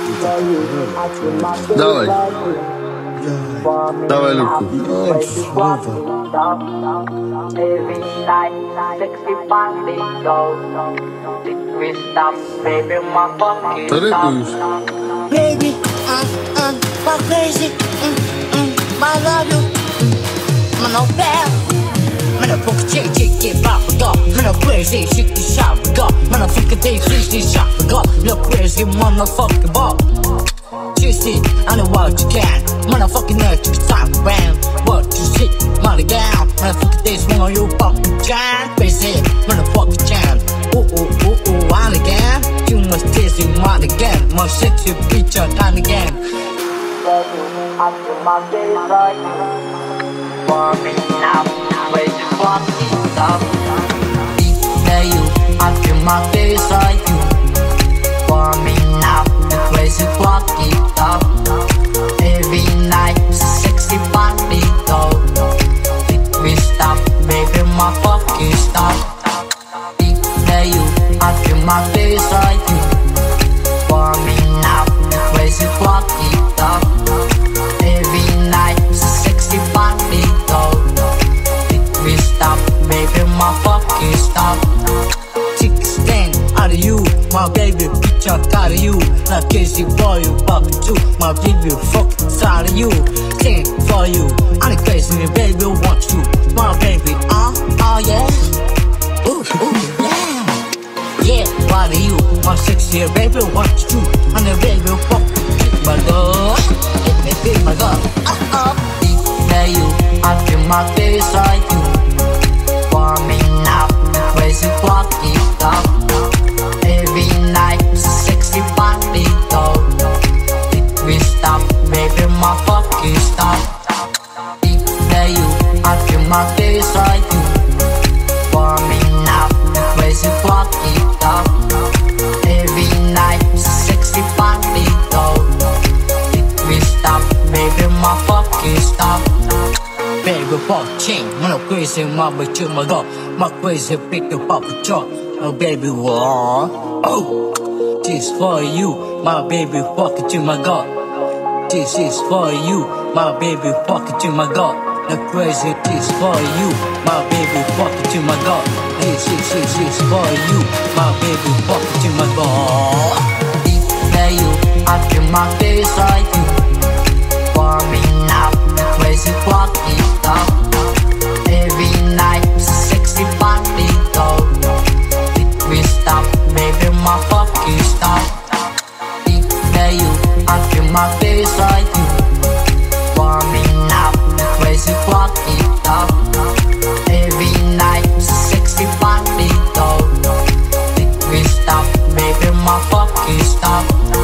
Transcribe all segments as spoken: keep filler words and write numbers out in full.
Давай. Давай, Люку. Ты рыкаешь? Baby, uh, uh, my crazy, mm, mm, my love you, mm, man, no bad. Man, I fuck chick, chick, get pop a dog. Man, I crazy, shit, the shop a dog. Man, I fuck a day, fish, this shop a dog. Look crazy, motherfucking ball. Juicy, I know what you can. Man, I fucking nerd, you can talk around. What you shit, money down. Man, I fuck this one, you fucking jam. Crazy, man, I fucking jam. Ooh, ooh, ooh, ooh, on again. You must taste you mad again. My sexy bitch, you're done again. I feel my face like you. For me now, way to fuck it up. Yeah, you, I feel my face like you. For me now, way to fuck it up. Every night, sexy body though. If we stop, baby, my fucking stop. Yeah, you, I feel my face like you. For me now, way to fuck it up. Every night, sexy body though. If we stop, baby, my fucking stop. sixteen out of you, my baby, bitch, I got of you. Not crazy for you, papa too. My baby, fuck inside of you. Sing for you, I'm the crazy baby, want you. My baby, uh, oh yeah. Ooh, ooh, yeah. Yeah, what are you? My sexy baby, want you. I'm the baby, fuck you, my love. Let me feel my love, uh, uh. Yeah, you, I feel my face like you. For me now, crazy fuck it up. Every night, sexy body though. If we stop, baby, my fucking stop. Yeah, you, I feel my face like you. For me now, crazy fuck it up. Every night, sexy body though. If we stop, baby, my fucking stop. Baby, fuck chain, man, I'm crazy, mama, to my god. My crazy pick the pop a chop. Oh, baby, what? Oh, this for you, my baby, fuck it to my god. This is for you, my baby, fuck it to my god. The crazy, this for you, my baby, fuck it to my god. This is, this is for you, my baby, fuck it to my god. Yeah, you, I feel my face like you. For me now, crazy fuck it up. Every night, sexy body though. If we stop, baby, my fucking stop. Yeah, you, I feel my face like you. For me now, crazy fuck it up. Every night, sexy body though. If we stop, baby, my fucking stop.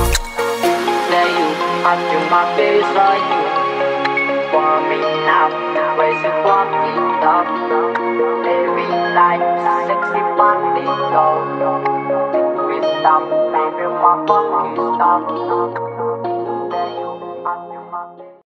Yeah, you, I feel my face like you. For me now, crazy fuck it up. Every night, sexy body though. If we stop, baby, my fucking stop.